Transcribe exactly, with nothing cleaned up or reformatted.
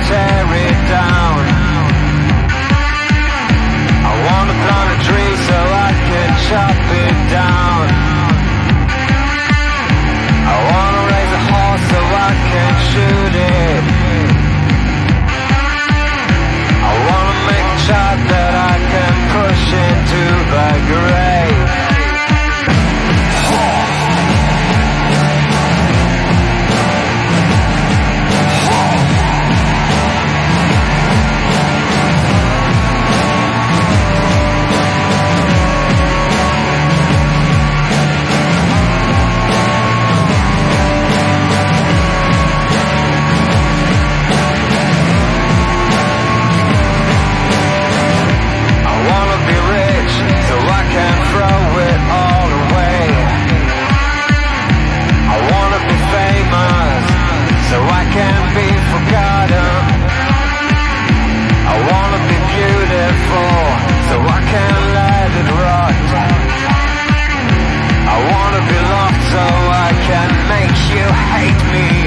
tear it down. I wanna plant a tree so I can chop it down. I wanna raise a horse so I can shoot it. I wanna make a child that I can push into the grave. So I can be forgotten. I wanna be beautiful, so I can let it rot. I wanna be loved, so I can make you hate me.